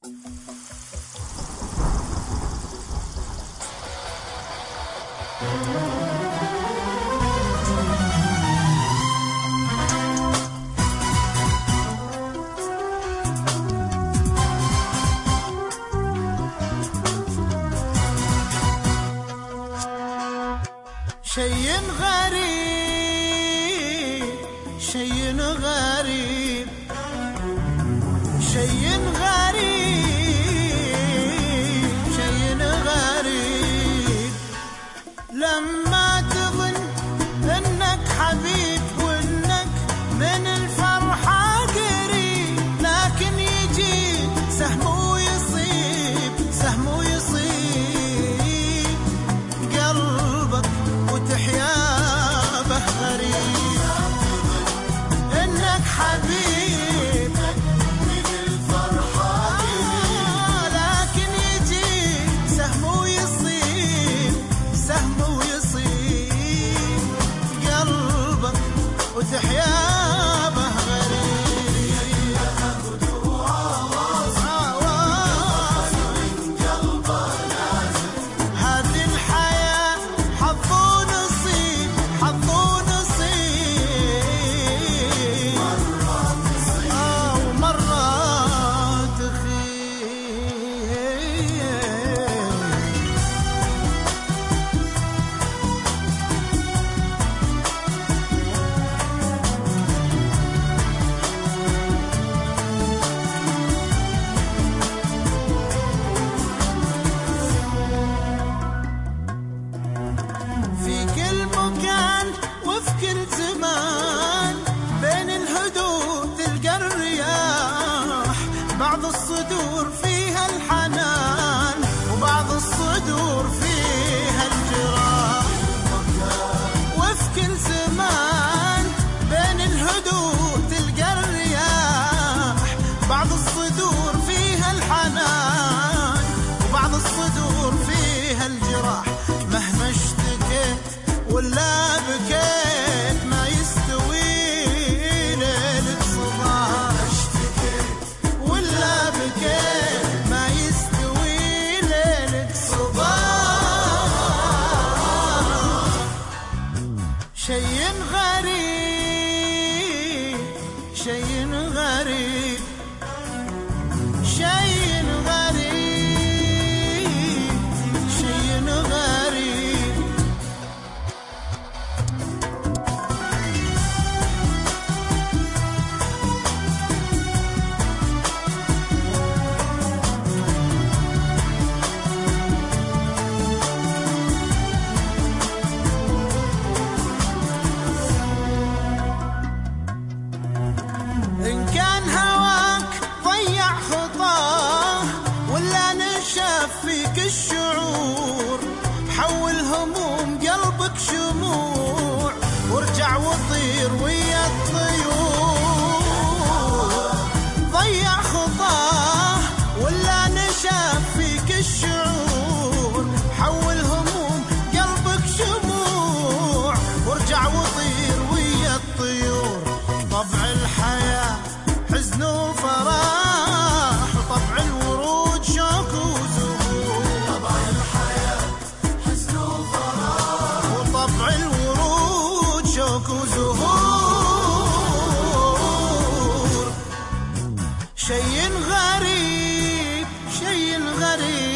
شيء غريب، شيء غريب، شيء غريب، شيء غريب، لما تظن انك حبيب وانك من الفرحة قريب، لكن يجي سهم ويصيب، سهم ويصيب قلبك وتحيا به غريب. انك حبيب من الفرحة لكن يجي سهم ويصيب، سهم ويصيب قلبك وتحيا به بعض الصدور فيها الحنان وبعض الصدور فيها الجراح، وفي كل زمان بين الهدوء تلقى الرياح. بعض الصدور فيها الحنان وبعض الصدور فيها الجراح، مهما اشتكيت ولا بكيت ما يستوي ليلة صباح. ما يستوي ليلة صباح. شيء غريب، شيء غريب، شيء غريب، شيء غريب. إن كان هواك ضيع خطاه ولا نشف فيك الشعور، حول هموم قلبك شموع وارجع وطير ويا الطيور. ضيع خطاه ولا نشف فيك الشعور، حول هموم قلبك شموع وارجع وطير ويا الطيور. طبع الحياة حزن وفرح وطبع الورود شوك وزهور. طبع الحياة حزن وفرح وطبع الورود شوك وزهور. شيء غريب، شيء غريب.